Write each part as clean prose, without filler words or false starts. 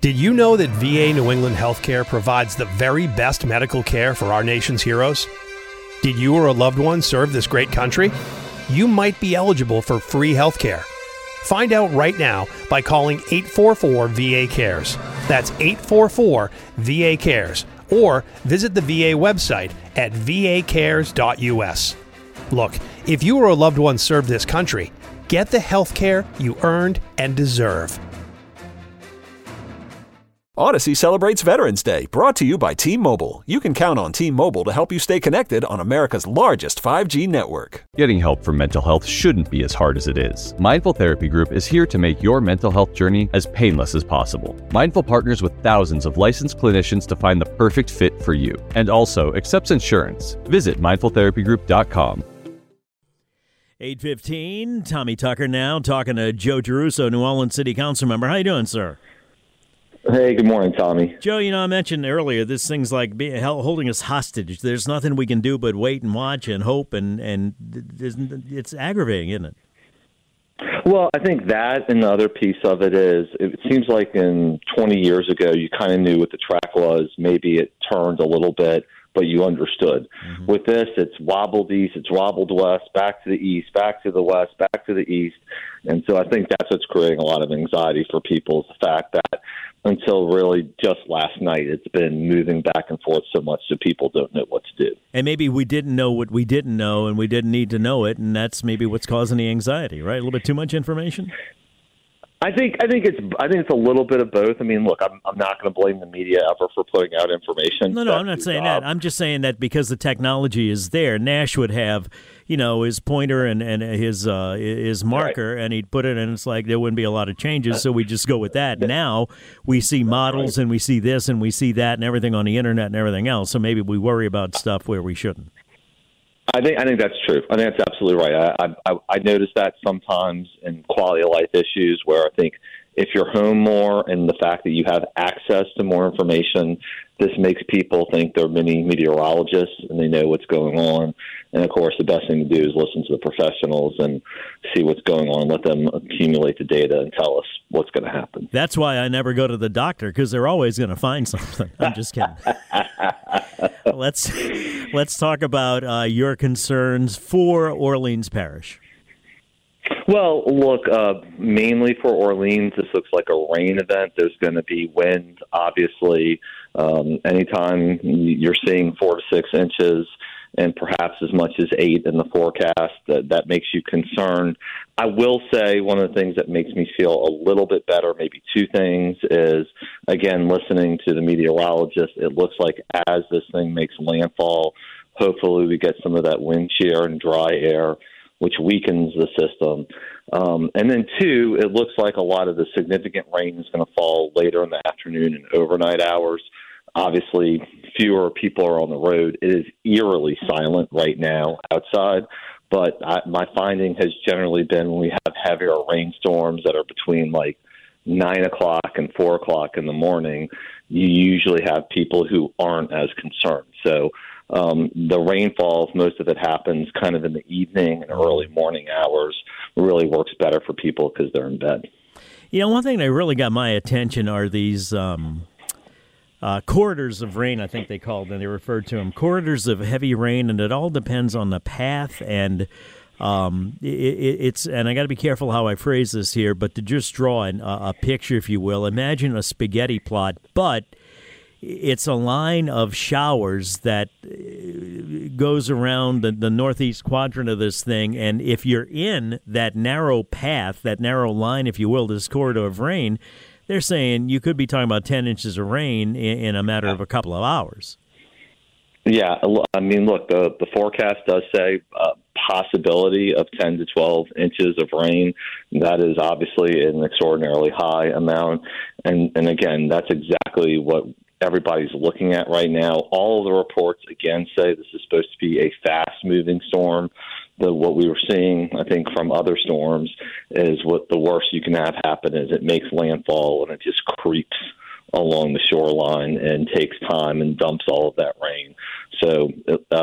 Did you know that VA New England Healthcare provides the very best medical care for our nation's heroes? Did you or a loved one serve this great country? You might be eligible for free healthcare. Find out right now by calling 844-VA-CARES. That's 844-VA-CARES. Or visit the VA website at vacares.us. Look, if you or a loved one served this country, get the health care you earned and deserve. Odyssey celebrates Veterans Day, brought to you by T-Mobile. You can count on T-Mobile to help you stay connected on America's largest 5G network. Getting help for mental health shouldn't be as hard as it is. Mindful Therapy Group is here to make your mental health journey as painless as possible. Mindful partners with thousands of licensed clinicians to find the perfect fit for you, and also accepts insurance. Visit mindfultherapygroup.com. 8:15, Tommy Tucker now talking to Joe Giarrusso, New Orleans City Council member. How you doing, sir? Hey, good morning, Tommy. Joe, I mentioned earlier, this thing's like holding us hostage. There's nothing we can do but wait and watch and hope, and it's aggravating, isn't it? Well, I think that and the other piece of it is, it seems like 20 years ago, you kind of knew what the track was. Maybe it turned a little bit, but you understood. Mm-hmm. With this, it's wobbled east, it's wobbled west, back to the east, back to the west, back to the east. And so I think that's what's creating a lot of anxiety for people, is the fact that until really just last night, it's been moving back and forth so much that people don't know what to do. And maybe we didn't know what we didn't know, and we didn't need to know it, and that's maybe what's causing the anxiety, right? A little bit too much information? I think it's a little bit of both. I mean, look, I'm not going to blame the media ever for putting out information. No, I'm not saying that. I'm just saying that because the technology is there, Nash would have, his pointer and his marker, right, and he'd put it, and it's like there wouldn't be a lot of changes, so we just go with that. Now we see models, and we see this, and we see that, and everything on the internet and everything else. So maybe we worry about stuff where we shouldn't. I think that's true. I think that's absolutely right. I notice that sometimes in quality of life issues where I think if you're home more and the fact that you have access to more information, this makes people think they're mini meteorologists and they know what's going on. And, of course, the best thing to do is listen to the professionals and see what's going on, let them accumulate the data and tell us what's going to happen. That's why I never go to the doctor, because they're always going to find something. I'm just kidding. Let's talk about your concerns for Orleans Parish. Well, look, mainly for Orleans, this looks like a rain event. There's going to be wind, obviously. Anytime you're seeing 4 to 6 inches and perhaps as much as 8 in the forecast, that makes you concerned. I will say one of the things that makes me feel a little bit better, maybe 2 things, is, again, listening to the meteorologist, it looks like as this thing makes landfall, hopefully we get some of that wind shear and dry air, which weakens the system. And then 2, it looks like a lot of the significant rain is going to fall later in the afternoon and overnight hours. Obviously, fewer people are on the road. It is eerily silent right now outside, but my finding has generally been when we have heavier rainstorms that are between like 9 o'clock and 4 o'clock in the morning, you usually have people who aren't as concerned. So the rainfall, most of it happens kind of in the evening and early morning hours, really works better for people because they're in bed. One thing that really got my attention are these corridors of rain, I think they called them. They referred to them corridors of heavy rain, and it all depends on the path. And it's and I got to be careful how I phrase this here, but to just draw a picture, if you will, imagine a spaghetti plot, but it's a line of showers that goes around the northeast quadrant of this thing, and if you're in that narrow path, that narrow line, if you will, this corridor of rain, they're saying you could be talking about 10 inches of rain in a matter of a couple of hours. Yeah, I mean, look, the forecast does say possibility of 10 to 12 inches of rain. That is obviously an extraordinarily high amount, and again, that's exactly what everybody's looking at right now. All of the reports, again, say this is supposed to be a fast-moving storm. What we were seeing, I think, from other storms is what the worst you can have happen is it makes landfall and it just creeps along the shoreline and takes time and dumps all of that rain. So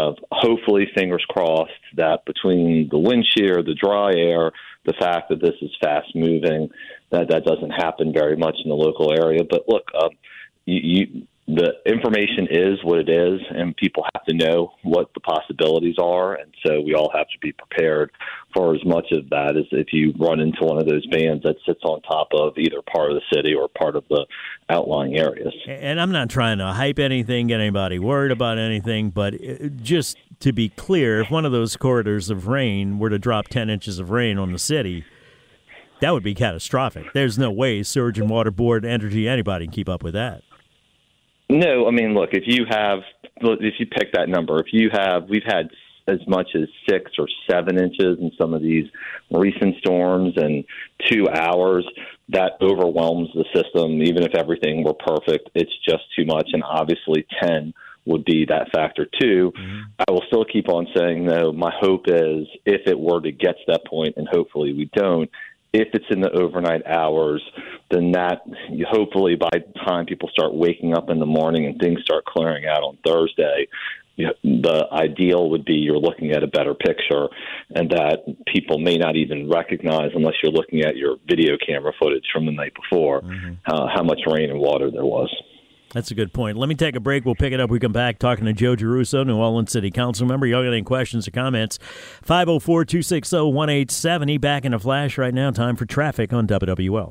hopefully, fingers crossed, that between the wind shear, the dry air, the fact that this is fast moving, that doesn't happen very much in the local area. But look, the information is what it is, and people have to know what the possibilities are. And so we all have to be prepared for as much of that as if you run into one of those bands that sits on top of either part of the city or part of the outlying areas. And I'm not trying to hype anything, get anybody worried about anything, but just to be clear, if one of those corridors of rain were to drop 10 inches of rain on the city, that would be catastrophic. There's no way Surge and Water Board, Energy, anybody can keep up with that. No, I mean, look, if you pick that number, we've had as much as 6 or 7 inches in some of these recent storms in 2 hours. That overwhelms the system. Even if everything were perfect, it's just too much. And obviously 10 would be that factor too. Mm-hmm. I will still keep on saying, though, my hope is if it were to get to that point, and hopefully we don't, if it's in the overnight hours, then that hopefully by the time people start waking up in the morning and things start clearing out on Thursday, the ideal would be you're looking at a better picture, and that people may not even recognize, unless you're looking at your video camera footage from the night before, how much rain and water there was. That's a good point. Let me take a break. We'll pick it up. We come back talking to Joe Giarrusso, New Orleans City Council member. Y'all got any questions or comments? 504-260-1870. Back in a flash right now. Time for traffic on WWL.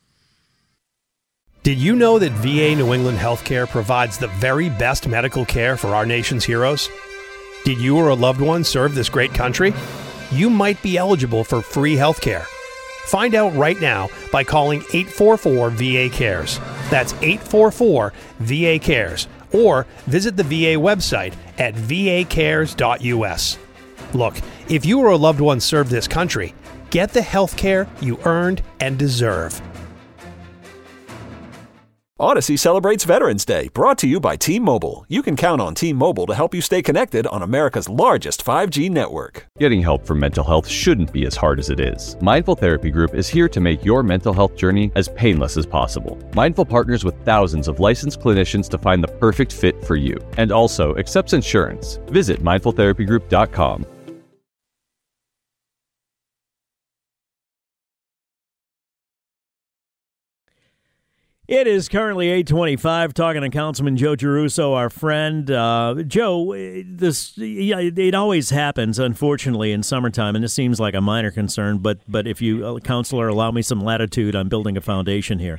Did you know that VA New England Healthcare provides the very best medical care for our nation's heroes? Did you or a loved one serve this great country? You might be eligible for free healthcare. Find out right now by calling 844-VA-CARES. That's 844-VA-CARES. Or visit the VA website at vacares.us. Look, if you or a loved one served this country, get the health care you earned and deserve. Odyssey celebrates Veterans Day, brought to you by T-Mobile. You can count on T-Mobile to help you stay connected on America's largest 5G network. Getting help for mental health shouldn't be as hard as it is. Mindful Therapy Group is here to make your mental health journey as painless as possible. Mindful partners with thousands of licensed clinicians to find the perfect fit for you, and also accepts insurance. Visit mindfultherapygroup.com. It is currently 8:25, talking to Councilman Joe Giarrusso, our friend. Joe, it always happens, unfortunately, in summertime, and this seems like a minor concern, but if you, Councilor, allow me some latitude, I'm building a foundation here.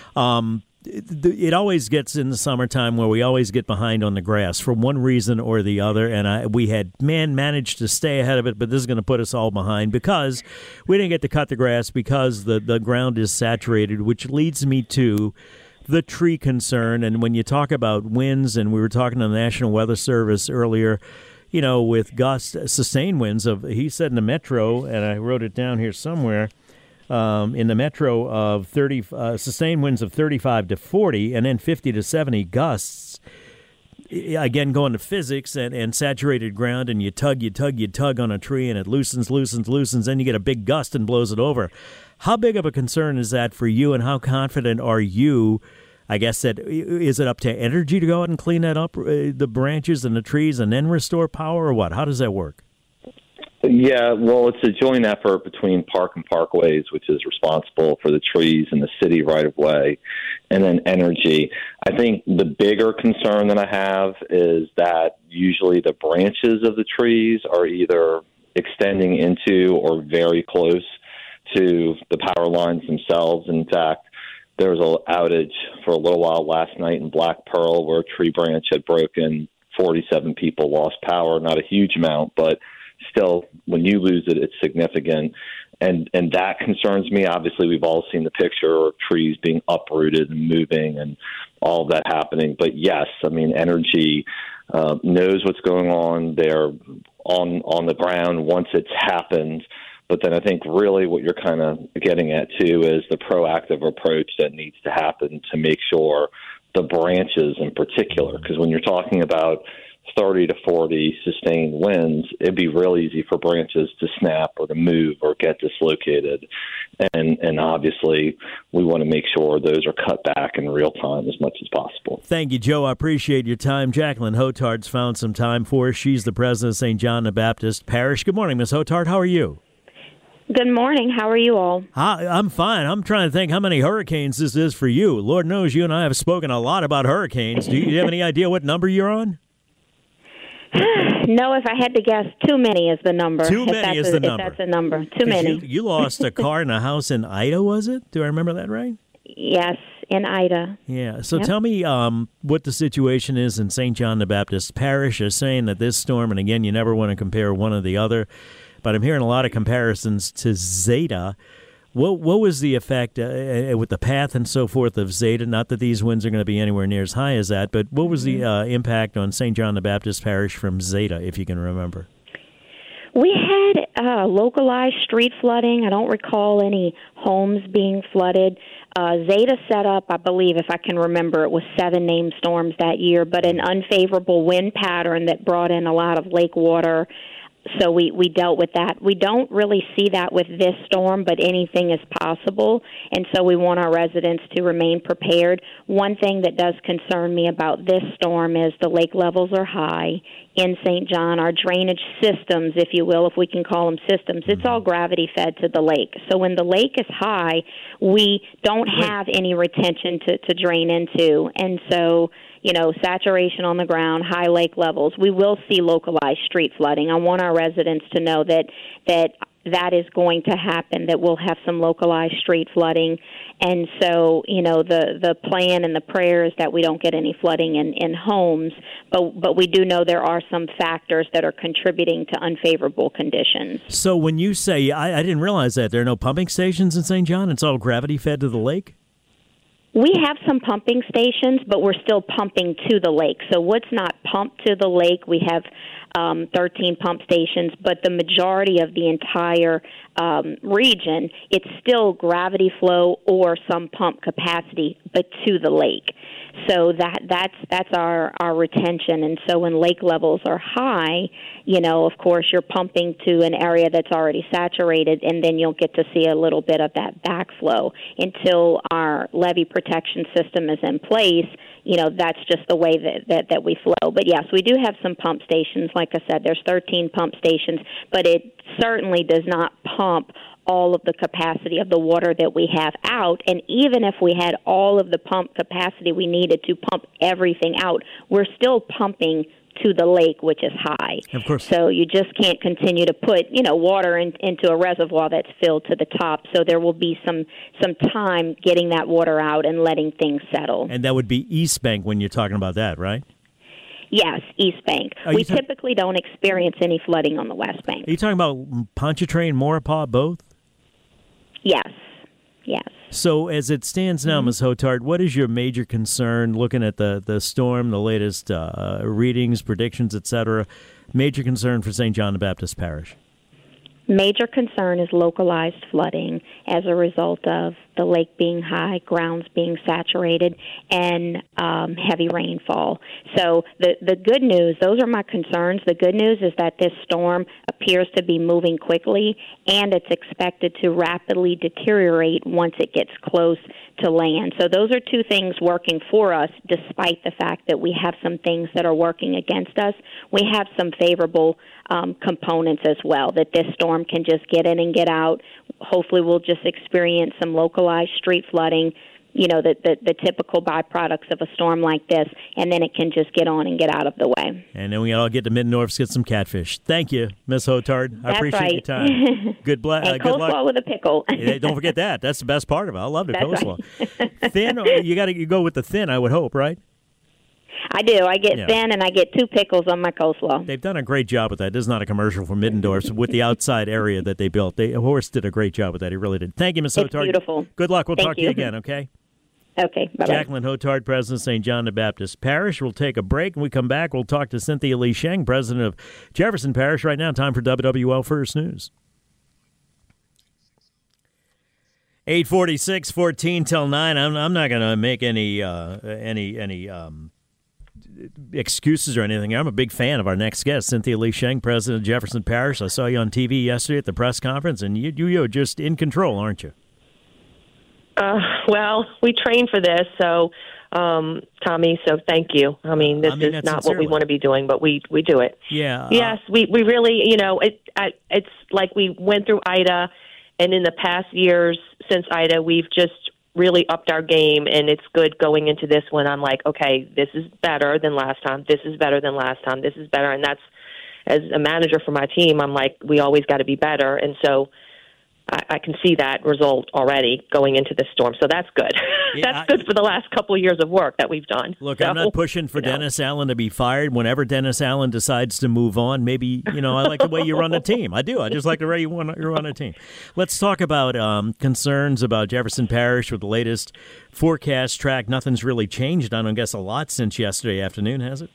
It always gets in the summertime where we always get behind on the grass for one reason or the other, and we had managed to stay ahead of it, but this is going to put us all behind because we didn't get to cut the grass because the ground is saturated, which leads me to the tree concern. And when you talk about winds, and we were talking to the National Weather Service earlier, with sustained winds of, he said in the metro, and I wrote it down here somewhere, in the metro of 30 sustained winds of 35 to 40 and then 50 to 70 gusts. Again, going to physics and saturated ground, and you tug on a tree, and it loosens, then you get a big gust and blows it over. How big of a concern is that for you, and how confident are you? I guess that is it up to Energy to go out and clean that up, the branches and the trees, and then restore power, or what? How does that work? Yeah, well, it's a joint effort between Park and Parkways, which is responsible for the trees in the city right-of-way, and then Energy. I think the bigger concern that I have is that usually the branches of the trees are either extending into or very close to the power lines themselves. In fact, there was an outage for a little while last night in Black Pearl where a tree branch had broken. 47 people lost power, not a huge amount, but still, when you lose it, it's significant. And that concerns me. Obviously, we've all seen the picture of trees being uprooted and moving and all of that happening. But yes, I mean, Energy knows what's going on. They're on the ground once it's happened. But then I think really what you're kind of getting at, too, is the proactive approach that needs to happen to make sure the branches in particular, because when you're talking about 30 to 40 sustained winds, it'd be real easy for branches to snap or to move or get dislocated. And obviously, we want to make sure those are cut back in real time as much as possible. Thank you, Joe. I appreciate your time. Jacqueline Hotard's found some time for us. She's the president of St. John the Baptist Parish. Good morning, Ms. Hotard. How are you? Good morning. How are you all? I'm fine. I'm trying to think how many hurricanes this is for you. Lord knows you and I have spoken a lot about hurricanes. Do you have any idea what number you're on? No, if I had to guess, too many is the number. Too many is the number. If that's a number. Too many. You lost a car and a house in Ida, was it? Do I remember that right? Yes, in Ida. Yeah. So tell me what the situation is in St. John the Baptist Parish. They're saying that this storm, and again, you never want to compare one or the other, but I'm hearing a lot of comparisons to Zeta. What was the effect with the path and so forth of Zeta? Not that these winds are going to be anywhere near as high as that, but what was the impact on St. John the Baptist Parish from Zeta, if you can remember? We had localized street flooding. I don't recall any homes being flooded. Zeta set up, I believe, if I can remember, it was 7 named storms that year, but an unfavorable wind pattern that brought in a lot of lake water. So we dealt with that. We don't really see that with this storm, but anything is possible, and so we want our residents to remain prepared. One thing that does concern me about this storm is the lake levels are high in St. John. Our drainage systems, if you will, if we can call them systems, it's all gravity fed to the lake. So when the lake is high, we don't have any retention to drain into, and so saturation on the ground, high lake levels, we will see localized street flooding. I want our residents to know that is going to happen, that we'll have some localized street flooding. And so, the plan and the prayer is that we don't get any flooding in homes, but we do know there are some factors that are contributing to unfavorable conditions. So when you say, I didn't realize that, there are no pumping stations in St. John? It's all gravity fed to the lake? We have some pumping stations, but we're still pumping to the lake. So what's not pumped to the lake, we have 13 pump stations, but the majority of the entire region, it's still gravity flow or some pump capacity, but to the lake. So that's our retention. And so when lake levels are high, of course, you're pumping to an area that's already saturated, and then you'll get to see a little bit of that backflow. Until our levee protection system is in place, that's just the way that we flow. But yes, we do have some pump stations. Like I said, there's 13 pump stations, but it certainly does not pump all of the capacity of the water that we have out. And even if we had all of the pump capacity we needed to pump everything out, we're still pumping to the lake, which is high. Of course. So you just can't continue to put, water into a reservoir that's filled to the top. So there will be some time getting that water out and letting things settle. And that would be East Bank when you're talking about that, right? Yes, East Bank. We typically don't experience any flooding on the West Bank. Are you talking about Pontchartrain, Maurepas, both? Yes. So as it stands now, Ms. Hotard, what is your major concern looking at the storm, the latest readings, predictions, et cetera, major concern for St. John the Baptist Parish? Major concern is localized flooding as a result of the lake being high, grounds being saturated, and heavy rainfall. So the good news, those are my concerns. The good news is that this storm appears to be moving quickly, and it's expected to rapidly deteriorate once it gets close to land. So those are two things working for us, despite the fact that we have some things that are working against us. We have some favorable components as well, that this storm can just get in and get out. Hopefully we'll just experience some localized street flooding, the typical byproducts of a storm like this, and then it can just get on and get out of the way. And then we all get to Mid-North, get some catfish. Thank you, Ms. Hotard. I appreciate your time. Good luck. Coleslaw with a pickle. Don't forget that. That's the best part of it. I love the coleslaw. Right. Thin, you go with the thin, I would hope, right? I do. I get thin, and I get 2 pickles on my coleslaw. They've done a great job with that. This is not a commercial for Middendorf's with the outside area that they built. Horst did a great job with that. He really did. Thank you, Ms. Hotard. It's beautiful. Good luck. We'll talk to you again, okay? Okay, bye-bye. Jacqueline Hotard, President of St. John the Baptist Parish. We'll take a break. When we come back, we'll talk to Cynthia Lee Sheng, President of Jefferson Parish. Right now, time for WWL First News. 8:46, 14 till 9. I'm not going to make any excuses or anything. I'm a big fan of our next guest, Cynthia Lee Sheng, president of Jefferson Parish. I saw you on TV yesterday at the press conference, and you're just in control, aren't you? Well, we train for this, so Tommy. So thank you. I mean, this is not what we want to be doing, but we do it. Yeah. Yes, we really, it's like we went through Ida, and in the past years since Ida, we've just really upped our game, and it's good going into this one. I'm like, okay, this is better than last time. This is better than last time. This is better. And that's, as a manager for my team, I'm like, we always got to be better. And so I can see that result already going into this storm. So that's good. That's good for the last couple of years of work that we've done. Look, I'm not pushing for Dennis Allen to be fired. Whenever Dennis Allen decides to move on, maybe, I like the way you run the team. I do. I just like the way you run a team. Let's talk about concerns about Jefferson Parish with the latest forecast track. Nothing's really changed, I don't guess, a lot since yesterday afternoon, has it?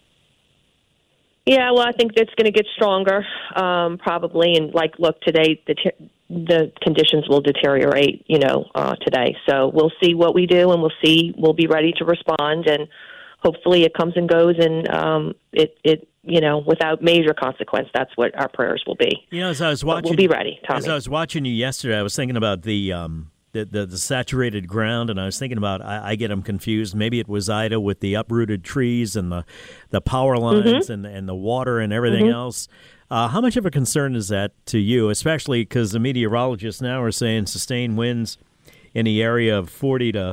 Yeah, well, I think it's going to get stronger, probably. And, look, today the conditions will deteriorate, today. So we'll see what we do, and we'll be ready to respond. And hopefully it comes and goes, and it without major consequence. That's what our prayers will be. As I was watching, we'll be ready, Tommy. As I was watching you yesterday, I was thinking about the saturated ground, and I was thinking about, I get them confused. Maybe it was Ida with the uprooted trees and the power lines and the water and everything else. How much of a concern is that to you, especially because the meteorologists now are saying sustained winds in the area of 40 to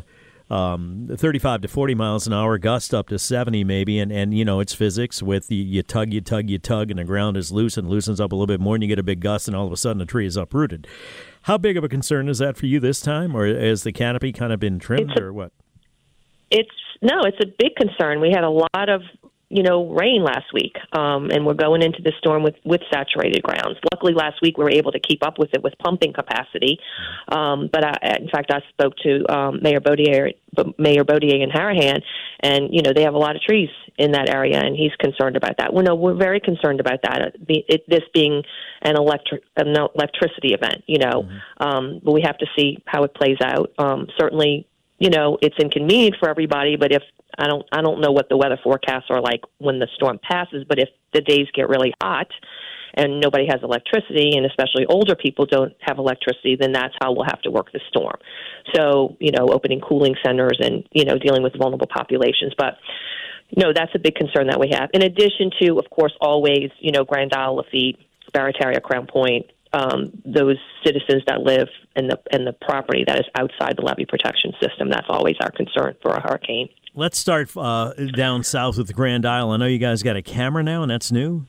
35 to 40 miles an hour, gust up to 70 maybe, and it's physics with you tug, and the ground is loose and loosens up a little bit more, and you get a big gust, and all of a sudden the tree is uprooted. How big of a concern is that for you this time, or has the canopy kind of been trimmed, or what? It's a big concern. We had a lot of rain last week, and we're going into the storm with saturated grounds. Luckily, last week we were able to keep up with it with pumping capacity. But in fact, I spoke to Mayor Baudier in Harahan, and they have a lot of trees in that area, and he's concerned about that. Well, no, we're very concerned about that. This being an electricity event, but we have to see how it plays out. Certainly, it's inconvenient for everybody, but if I don't know what the weather forecasts are like when the storm passes, but if the days get really hot and nobody has electricity, and especially older people don't have electricity, then that's how we'll have to work the storm. So, opening cooling centers and, dealing with vulnerable populations. But, that's a big concern that we have. In addition to, of course, always, Grand Isle, Lafitte, Barataria, Crown Point, those citizens that live in the property that is outside the levee protection system. That's always our concern for a hurricane. Let's start down south with the Grand Isle. I know you guys got a camera now, and that's new?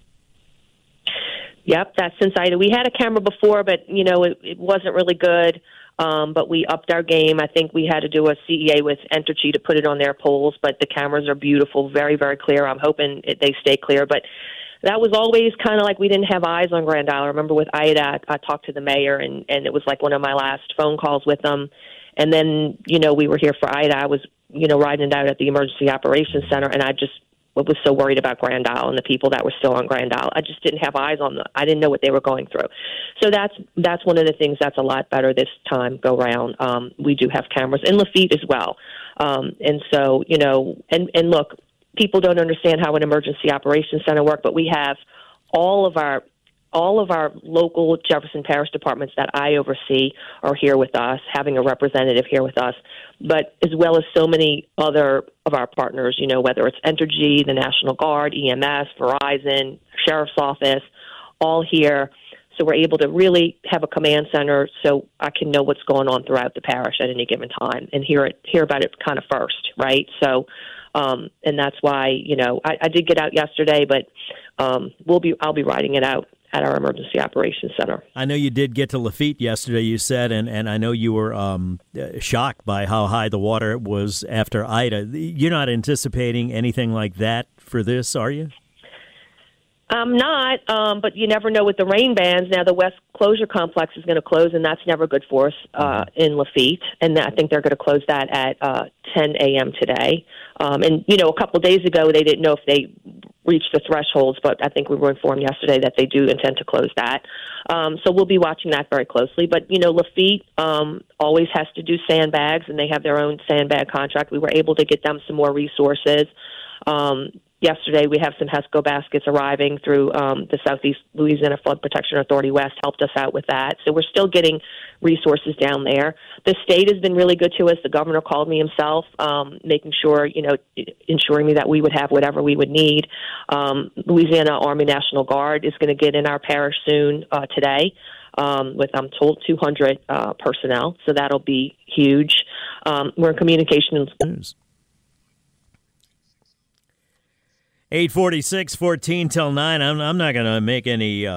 Yep, that's since Ida. We had a camera before, but, it wasn't really good. But we upped our game. I think we had to do a CEA with Entergy to put it on their poles, but the cameras are beautiful, very, very clear. I'm hoping they stay clear. But that was always kind of like we didn't have eyes on Grand Isle. I remember with Ida, I talked to the mayor, and it was like one of my last phone calls with them. And then, we were here for Ida. I was, riding it out at the Emergency Operations Center, and I was so worried about Grand Isle and the people that were still on Grand Isle. I just didn't have eyes on them. I didn't know what they were going through. So that's one of the things that's a lot better this time go round. We do have cameras in Lafitte as well. And so, and look, people don't understand how an Emergency Operations Center works, but we have all of our local Jefferson Parish departments that I oversee are here with us, having a representative here with us, but as well as so many other of our partners, whether it's Entergy, the National Guard, EMS, Verizon, Sheriff's Office, all here. So we're able to really have a command center so I can know what's going on throughout the parish at any given time and hear about it kind of first, right? So, and that's why, I did get out yesterday, but I'll be riding it out at our Emergency Operations Center. I know you did get to Lafitte yesterday, you said, and I know you were shocked by how high the water was after Ida. You're not anticipating anything like that for this, are you? I'm not, but you never know with the rain bans. Now, the West Closure Complex is going to close, and that's never good for us in Lafitte. And I think they're going to close that at 10 a.m. today. And, a couple of days ago, they didn't know if they reached the thresholds, but I think we were informed yesterday that they do intend to close that. So we'll be watching that very closely. But, Lafitte always has to do sandbags, and they have their own sandbag contract. We were able to get them some more resources. yesterday we have some HESCO baskets arriving through the Southeast Louisiana Flood Protection Authority West helped us out with that. So we're still getting resources down there. The state has been really good to us. The governor called me himself, making sure, ensuring me that we would have whatever we would need. Louisiana Army National Guard is going to get in our parish soon today. With, I'm told, 200 personnel, so that'll be huge. We're in communication. News. 8:46, 14 till 9. I'm not going to make any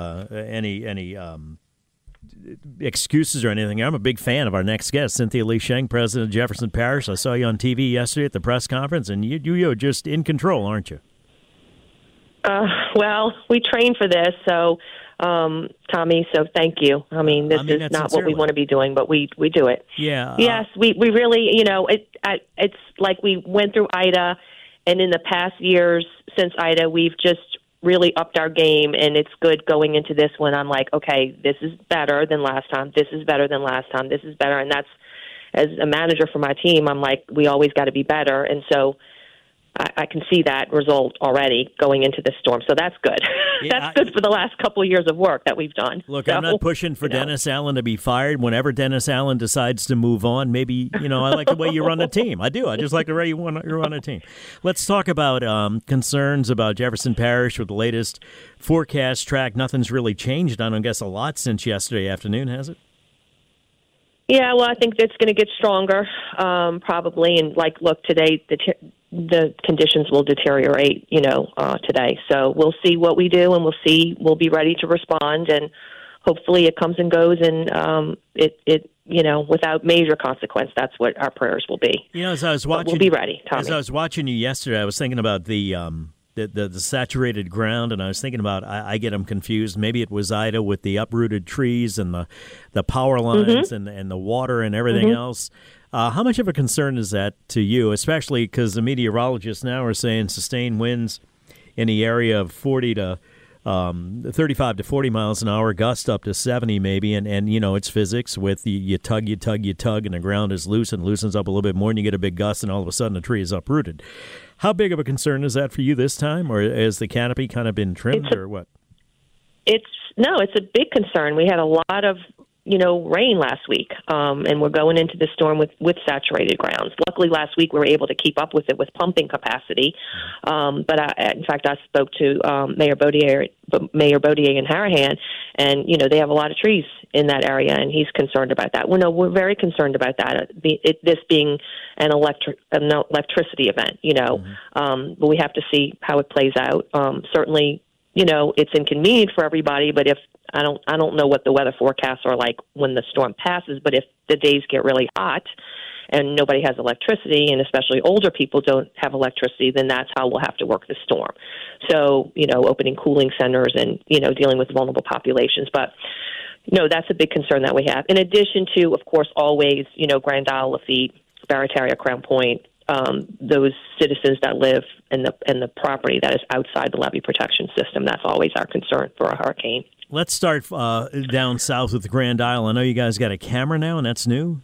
excuses or anything. I'm a big fan of our next guest, Cynthia Lee Sheng, president of Jefferson Parish. I saw you on TV yesterday at the press conference, and you're just in control, aren't you? Well, we train for this, so Tommy. So thank you. This is not what we want to be doing, but we do it. Yeah. Yes, we really. It's like we went through Ida, and in the past years since Ida, we've just really upped our game, and it's good going into this one. I'm like, okay, this is better than last time. This is better than last time. This is better, and that's, as a manager for my team, I'm like, we always got to be better, and so I can see that result already going into this storm. So that's good. Yeah, that's good for the last couple of years of work that we've done. Look, so, I'm not pushing for Dennis Allen to be fired. Whenever Dennis Allen decides to move on, maybe, I like the way you run the team. I do. I just like the way you run a team. Let's talk about concerns about Jefferson Parish with the latest forecast track. Nothing's really changed, I don't guess, a lot since yesterday afternoon, has it? Yeah, well, I think it's going to get stronger, probably. And, look, today the conditions will deteriorate, today. So we'll see what we do, and we'll be ready to respond. And hopefully it comes and goes, and it without major consequence. That's what our prayers will be. As I was watching, but we'll be ready, Tommy. As I was watching you yesterday, I was thinking about the saturated ground, and I was thinking about, I get them confused. Maybe it was Ida with the uprooted trees and the power lines and the water and everything else. How much of a concern is that to you, especially because the meteorologists now are saying sustained winds in the area of 40 to 35 to 40 miles an hour, gust up to 70 maybe, and it's physics with you tug, and the ground is loose and loosens up a little bit more, and you get a big gust, and all of a sudden the tree is uprooted. How big of a concern is that for you this time, or has the canopy kind of been trimmed, or what? It's a big concern. We had a lot of rain last week, and we're going into the storm with saturated grounds. Luckily, last week we were able to keep up with it with pumping capacity. But in fact, I spoke to Mayor Baudier in Harahan, and they have a lot of trees in that area, and he's concerned about that. Well, no, we're very concerned about that. This being an electricity event, but we have to see how it plays out. Certainly, it's inconvenient for everybody, but if I don't know what the weather forecasts are like when the storm passes, but if the days get really hot and nobody has electricity, and especially older people don't have electricity, then that's how we'll have to work the storm. So, opening cooling centers and, dealing with vulnerable populations. But, that's a big concern that we have. In addition to, of course, always, Grand Isle, Lafitte, Barataria, Crown Point, those citizens that live in the property that is outside the levee protection system. That's always our concern for a hurricane. Let's start down south with the Grand Isle. I know you guys got a camera now, and that's new?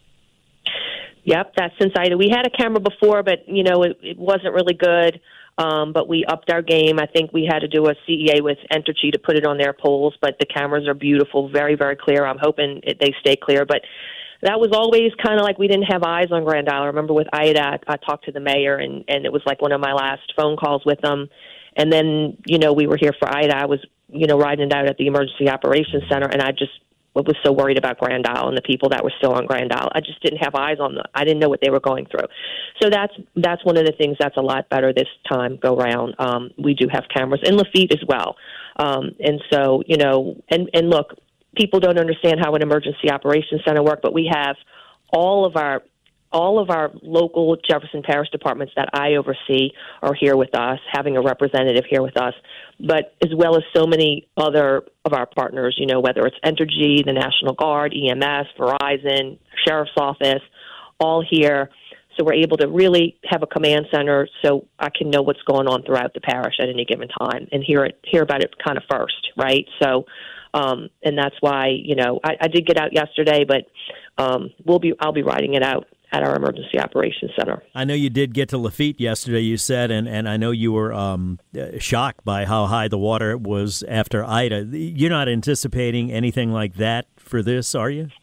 Yep, that's since Ida. We had a camera before, but, it wasn't really good. But we upped our game. I think we had to do a CEA with Entergy to put it on their poles, but the cameras are beautiful, very, very clear. I'm hoping they stay clear. But that was always kind of like we didn't have eyes on Grand Isle. I remember with Ida, I talked to the mayor, and it was like one of my last phone calls with them. And then, we were here for Ida. I was, riding it out at the Emergency Operations Center, and I was so worried about Grand Isle and the people that were still on Grand Isle. I just didn't have eyes on them. I didn't know what they were going through. So that's one of the things that's a lot better this time go round. We do have cameras in Lafitte as well. And so, and look, people don't understand how an Emergency Operations Center works, but we have all of our local Jefferson Parish departments that I oversee are here with us, having a representative here with us, but as well as so many other of our partners, whether it's Entergy, the National Guard, EMS, Verizon, Sheriff's Office, all here. So we're able to really have a command center so I can know what's going on throughout the parish at any given time and hear about it kind of first, right? So, and that's why, I did get out yesterday, but I'll be riding it out at our Emergency Operations Center. I know you did get to Lafitte yesterday, you said, and I know you were shocked by how high the water was after Ida. You're not anticipating anything like that for this, are you?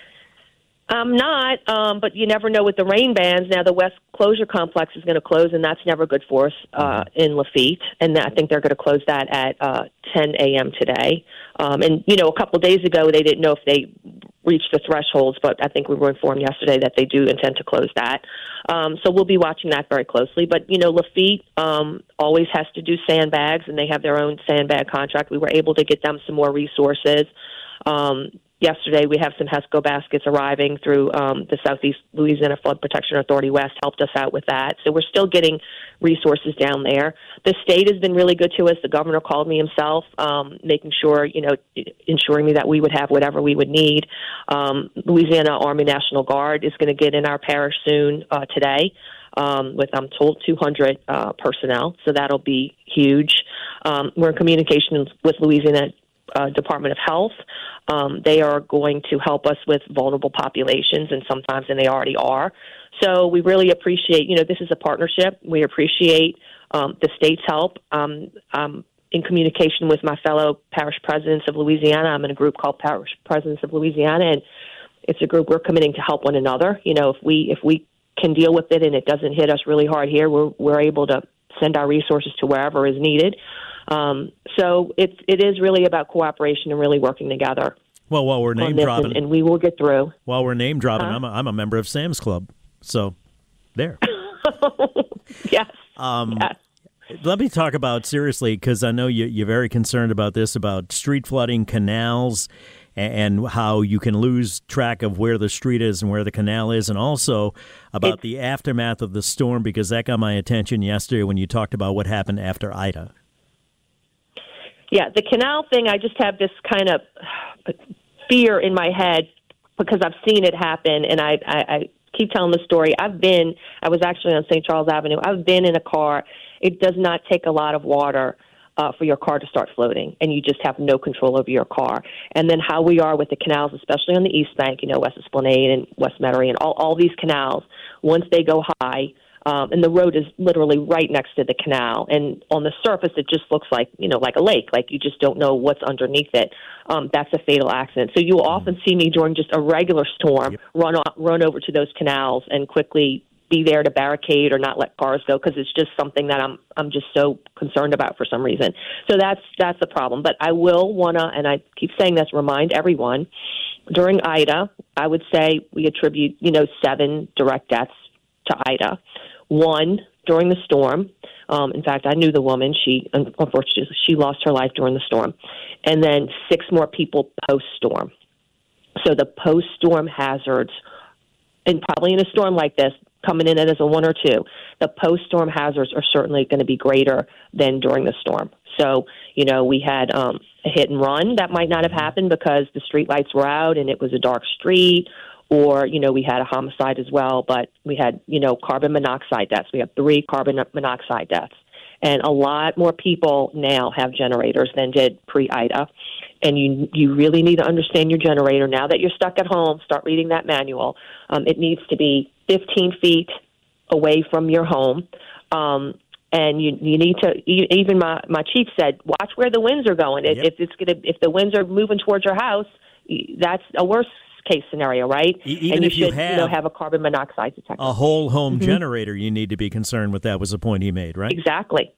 I'm not, but you never know with the rain bans. Now, the West Closure Complex is going to close, and that's never good for us in Lafitte. And I think they're going to close that at 10 a.m. today. And, a couple of days ago, they didn't know if they reached the thresholds, but I think we were informed yesterday that they do intend to close that. So we'll be watching that very closely. But, Lafitte always has to do sandbags, and they have their own sandbag contract. We were able to get them some more resources. Yesterday, we have some HESCO baskets arriving through the Southeast Louisiana Flood Protection Authority West, helped us out with that. So we're still getting resources down there. The state has been really good to us. The governor called me himself, making sure, ensuring me that we would have whatever we would need. Louisiana Army National Guard is going to get in our parish soon today. With, I'm told, 200 personnel, so that'll be huge. We're in communication with Louisiana Department of Health. They are going to help us with vulnerable populations, and they already are. So we really appreciate, this is a partnership. We appreciate the state's help. I'm in communication with my fellow parish presidents of Louisiana. I'm in a group called Parish Presidents of Louisiana, and it's a group we're committing to help one another. If we can deal with it and it doesn't hit us really hard here, we're able to send our resources to wherever is needed. So it is really about cooperation and really working together. Well, while we're name dropping, and we will get through. While we're name dropping, I'm a member of Sam's Club, so there. Yes. Yes. Let me talk about seriously, because I know you're very concerned about this, about street flooding, canals, and how you can lose track of where the street is and where the canal is, and also about the aftermath of the storm, because that got my attention yesterday when you talked about what happened after Ida. Yeah, the canal thing, I just have this kind of fear in my head because I've seen it happen, and I keep telling the story. I was actually on St. Charles Avenue. I've been in a car. It does not take a lot of water for your car to start floating, and you just have no control over your car. And then how we are with the canals, especially on the East Bank, West Esplanade and West Metairie, and all these canals, once they go high, and the road is literally right next to the canal. And on the surface, it just looks like, like a lake. Like you just don't know what's underneath it. That's a fatal accident. So you will often see me during just a regular storm run over to those canals and quickly be there to barricade or not let cars go, because it's just something that I'm just so concerned about for some reason. So that's the problem. But I will want to, and I keep saying this, remind everyone, during Ida, I would say we attribute, 7 direct deaths to Ida. 1 during the storm. In fact, I knew the woman. Unfortunately, she lost her life during the storm. And then 6 more people post-storm. So the post-storm hazards, and probably in a storm like this, coming in as a 1 or 2, the post-storm hazards are certainly going to be greater than during the storm. So, we had a hit and run that might not have happened because the street lights were out and it was a dark street. Or, we had a homicide as well, but we had, carbon monoxide deaths. We have 3 carbon monoxide deaths. And a lot more people now have generators than did pre-Ida. And you really need to understand your generator. Now that you're stuck at home, start reading that manual. It needs to be 15 feet away from your home. And you need to, even my chief said, watch where the winds are going. Yep. If the winds are moving towards your house, that's a worse case scenario, right? Even if you should have a carbon monoxide detector. A whole home generator, you need to be concerned with. That was the point he made, right? Exactly.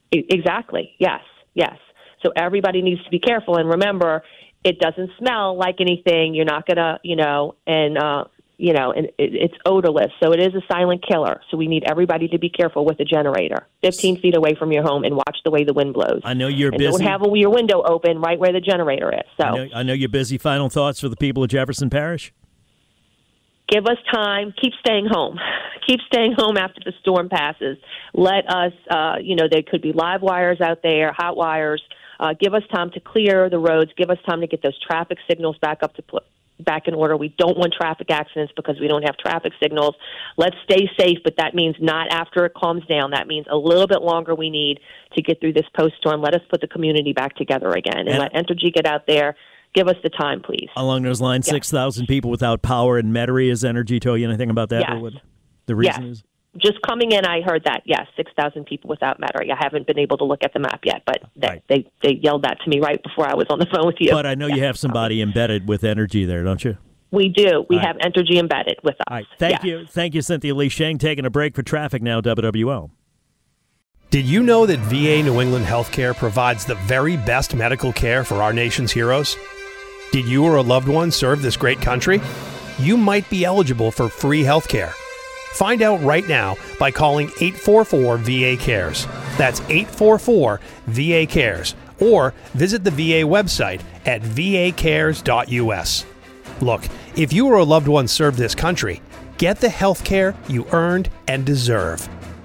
Yes. So everybody needs to be careful. And remember, it doesn't smell like anything. You're not going to, and it's odorless. So it is a silent killer. So we need everybody to be careful with the generator. 15 feet away from your home, and watch the way the wind blows. I know you're busy. Don't have your window open right where the generator is. So I know you're busy. Final thoughts for the people of Jefferson Parish? Give us time. Keep staying home. Keep staying home after the storm passes. Let us, there could be live wires out there, hot wires. Give us time to clear the roads. Give us time to get those traffic signals back in order. We don't want traffic accidents because we don't have traffic signals. Let's stay safe, but that means not after it calms down. That means a little bit longer we need to get through this post-storm. Let us put the community back together again, and let Entergy get out there give us the time, please. Along those lines, 6,000 people without power in Metairie. Has Energy told you anything about that? Yes. Or what the reason is? Just coming in, I heard that, 6,000 people without Metairie. I haven't been able to look at the map yet, but they yelled that to me right before I was on the phone with you. But I know you have somebody embedded with Energy there, don't you? We do. We have Entergy embedded with us. All right. Thank you. Thank you, Cynthia Lee Sheng. Taking a break for traffic now, WWL. Did you know that VA New England Healthcare provides the very best medical care for our nation's heroes? Did you or a loved one serve this great country? You might be eligible for free healthcare. Find out right now by calling 844-VA-CARES. That's 844-VA-CARES. Or visit the VA website at vacares.us. Look, if you or a loved one served this country, get the health care you earned and deserve.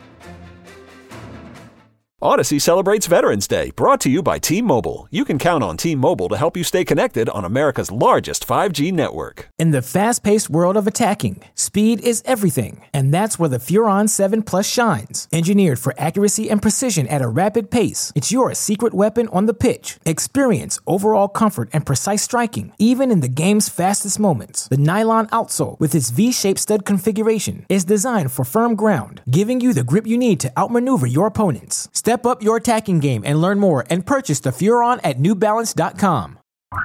Odyssey celebrates Veterans Day, brought to you by T-Mobile. You can count on T-Mobile to help you stay connected on America's largest 5G network. In the fast-paced world of attacking, speed is everything, and that's where the Furon 7 Plus shines. Engineered for accuracy and precision at a rapid pace, it's your secret weapon on the pitch. Experience overall comfort and precise striking, even in the game's fastest moments. The nylon outsole, with its V-shaped stud configuration, is designed for firm ground, giving you the grip you need to outmaneuver your opponents. Step up your attacking game and learn more and purchase the Furon at newbalance.com.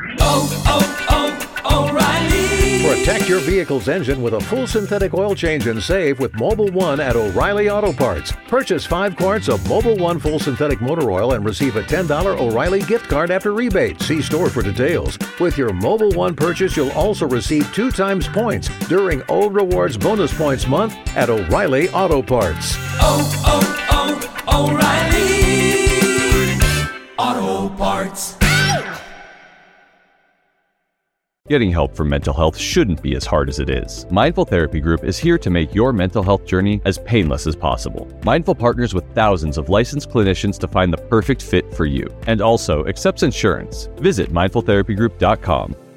O'Reilly! Protect your vehicle's engine with a full synthetic oil change and save with Mobil 1 at O'Reilly Auto Parts. Purchase 5 quarts of Mobil 1 full synthetic motor oil and receive a $10 O'Reilly gift card after rebate. See store for details. With your Mobil 1 purchase, you'll also receive 2 times points during O Rewards Bonus Points Month at O'Reilly Auto Parts. O'Reilly Auto Parts. Getting help for mental health shouldn't be as hard as it is. Mindful Therapy Group is here to make your mental health journey as painless as possible. Mindful partners with thousands of licensed clinicians to find the perfect fit for you, and also accepts insurance. Visit mindfultherapygroup.com.